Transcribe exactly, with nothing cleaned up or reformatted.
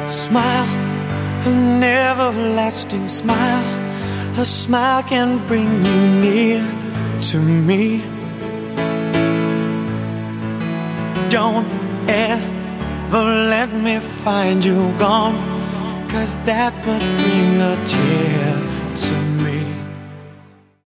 Smile, an everlasting smile. A smile can bring you near to me. Don't ever let me find you gone, 'cause that would bring a tear to me.